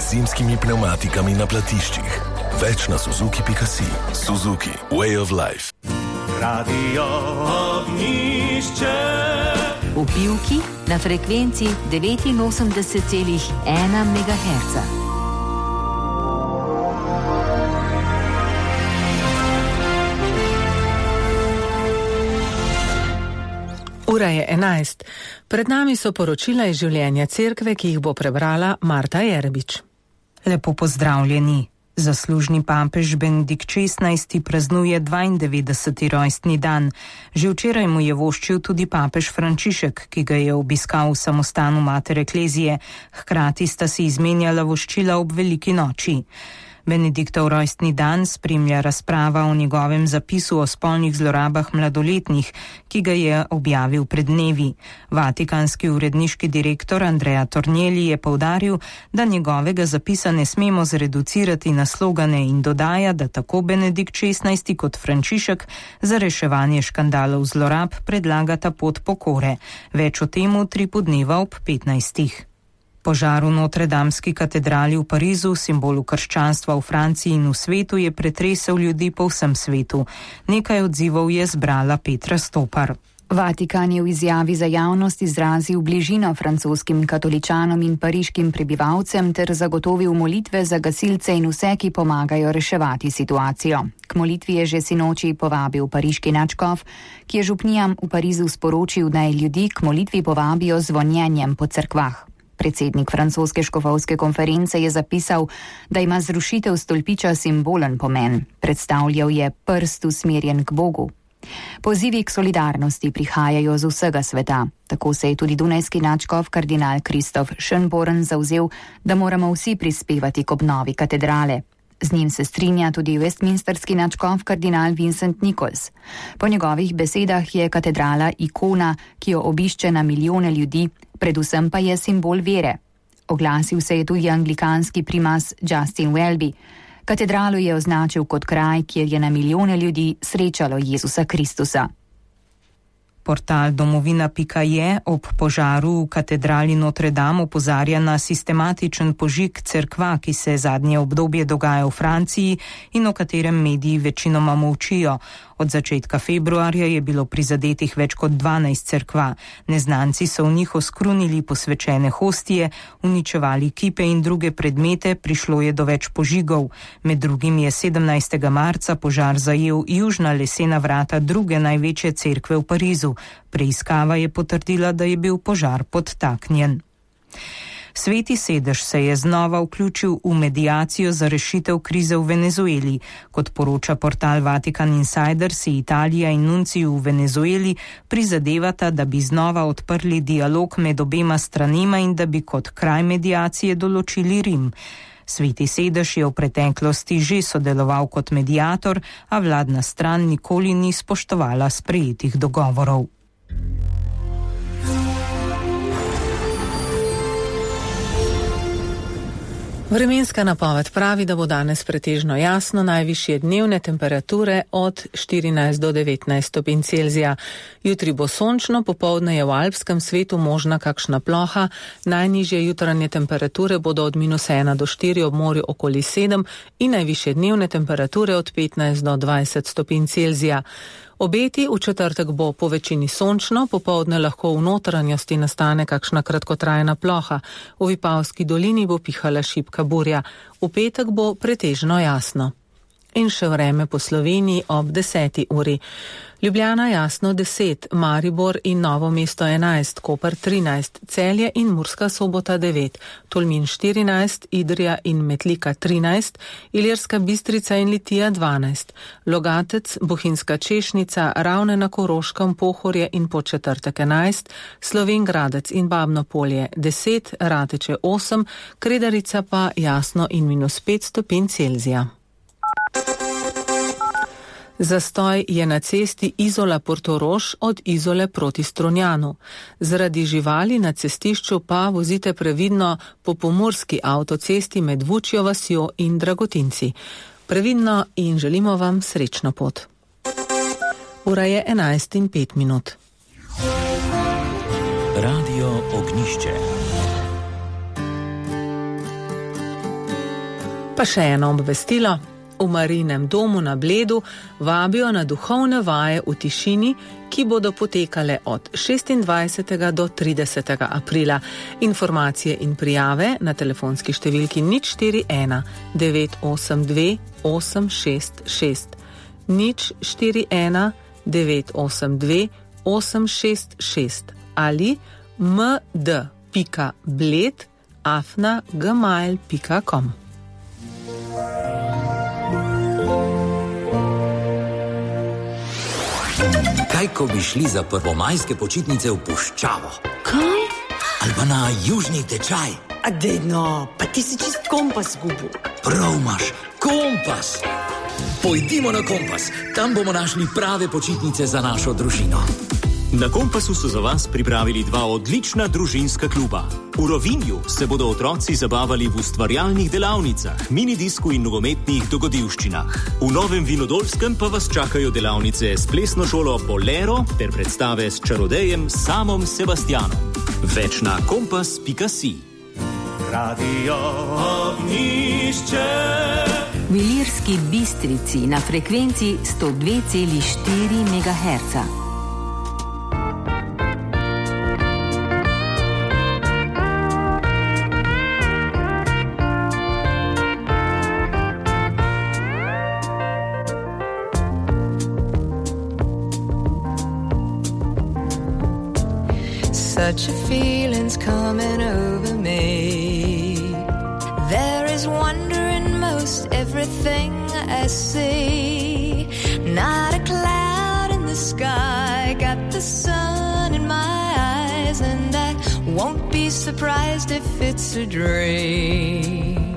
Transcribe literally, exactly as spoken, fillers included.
zimskimi pneumatikami na platiščih. Več na suzuki pika si. Suzuki. Way of life. Radio Ognjišče. V Pivki na frekvenci devetinosemdeset celih ena megaherca. Ura je enajst. Pred nami so poročila iz življenja cerkve, ki jih bo prebrala Marta Jerbič. Lepo pozdravljeni. Zaslužni papež Benedikt šestnajsti praznuje dvaindevetdeseti rojstni dan. Že včeraj mu je voščil tudi papež Frančišek, ki ga je obiskal v samostanu Mater Eklezije. Hkrati sta si izmenjala voščila ob veliki noči. Benediktov rojstni dan spremlja razprava o njegovem zapisu o spolnih zlorabah mladoletnih, ki ga je objavil pred dnevi. Vatikanski uredniški direktor Andrea Tornielli je poudaril, da njegovega zapisa ne smemo zreducirati na slogane in dodaja, da tako Benedikt šestnajsti kot Frančišek za reševanje škandalov zlorab predlagata pot pokore. Več o temu tri podneva ob petnajstih. Požar v Notredamski katedrali v Parizu, simbolu krščanstva v Franciji in v svetu, je pretresel ljudi po vsem svetu. Nekaj odzivov je zbrala Petra Stopar. Vatikan je v izjavi za javnost izrazil bližino francoskim katoličanom in pariškim prebivalcem ter zagotovil molitve za gasilce in vse, ki pomagajo reševati situacijo. K molitvi je že sinoči povabil pariški nadškof, ki je župnijam v Parizu sporočil, naj ljudi k molitvi povabijo z zvonjenjem po cerkvah. Predsednik francoske škofovske konference je zapisal, da ima zrušitev stolpiča simbolen pomen. Predstavljal je prst usmerjen k Bogu. Pozivi k solidarnosti prihajajo z vsega sveta. Tako se je tudi dunajski nadškof kardinal Kristof Schönborn zavzel, da moramo vsi prispevati k obnovi katedrale. Z njim se strinja tudi westminsterski nadškof kardinal Vincent Nichols. Po njegovih besedah je katedrala ikona, ki jo obišče na milijone ljudi, predvsem pa je simbol vere. Oglasil se je tudi anglikanski primas Justin Welby. Katedralo je označil kot kraj, kjer je na milijone ljudi srečalo Jezusa Kristusa. Portal domovina pika je ob požaru v katedrali Notre Dame opozarja na sistematičen požig cerkva, ki se zadnje obdobje dogaja v Franciji in o katerem mediji večinoma molčijo. Od začetka februarja je bilo prizadetih več kot dvanajst cerkva. Neznanci so v njih oskrunili posvečene hostije, uničevali kipe in druge predmete, prišlo je do več požigov. Med drugim je sedemnajstega marca požar zajel južna lesena vrata druge največje cerkve v Parizu. Preiskava je potrdila, da je bil požar podtaknjen. Sveti sedež se je znova vključil v mediacijo za rešitev krize v Venezueli. Kot poroča portal Vatican Insider, si Italija in nuncij v Venezueli prizadevata, da bi znova odprli dialog med obema stranima in da bi kot kraj mediacije določili Rim. Sveti sedež je v preteklosti že sodeloval kot mediator, a vladna stran nikoli ni spoštovala sprejetih dogovorov. Vremenska napoved pravi, da bo danes pretežno jasno, najvišje dnevne temperature od štirinajst do devetnajst stopinj Celzija. Jutri bo sončno, popoldne je v alpskem svetu možna kakšna ploha, najnižje jutranje temperature bodo od minus ena do štiri, ob morju okoli sedem in najvišje dnevne temperature od petnajst do dvajset stopinj Celzija. Obeti v četrtek bo po večini sončno, popoldne lahko v notranjosti nastane kakšna kratkotrajna ploha. V Vipavski dolini bo pihala šibka burja. V petek bo pretežno jasno. In še vreme po Sloveniji ob deseti uri. Ljubljana jasno deset, Maribor in Novo mesto enajst, Koper trinajst, Celje in Murska Sobota devet, Tolmin štirinajst, Idrija in Metlika trinajst, Ilirska Bistrica in Litija dvanajst, Logatec, Bohinjska Češnica, Ravne na Koroškem, Pohorje in Podčetrtek enajst, Slovenj Gradec in Babno Polje deset, Rateče osem, Kredarica pa jasno in minus pet stopinj Celzija. Zastoj je na cesti Izola-Portorož od Izole proti Strunjanu. Zaradi živali na cestišču pa vozite previdno po pomurski avtocesti med Vučjo vasjo in Dragotinci. Previdno in želimo vam srečno pot. Ura je enajst in pet minut. Radio Ognjišče. Pa še eno obvestilo. V Marijinem domu na Bledu vabijo na duhovne vaje v tišini, ki bodo potekale od šestindvajsetega do tridesetega aprila. Informacije in prijave na telefonski številki nič štiri ena devet osem dve osem šest šest, nič štiri ena devet osem dve osem šest šest ali md pika bled afna gmail pika com. Kaj, ko bi šli za prvomajske počitnice v puščavo? Kaj? Ali pa na južni tečaj? A dedno, pa ti si čist kompas zgubil. Prav imaš, kompas. Pojdimo na Kompas, tam bomo našli prave počitnice za našo družino. Na Kompasu so za vas pripravili dva odlična družinska kluba. V Rovinju se bodo otroci zabavali v ustvarjalnih delavnicah, minidisku in nogometnih dogodivščinah. V Novem Vinodolskem pa vas čakajo delavnice s plesno šolo Bolero ter predstave s čarodejem Samom Sebastianom. Več na kompas pika si. Radio Ognjišče. V Ilirski Bistrici na frekvenci sto dve celi štiri megaherca. Such a feeling's coming over me. There is wonder in most everything I see. Not a cloud in the sky, got the sun in my eyes, and I won't be surprised if it's a dream.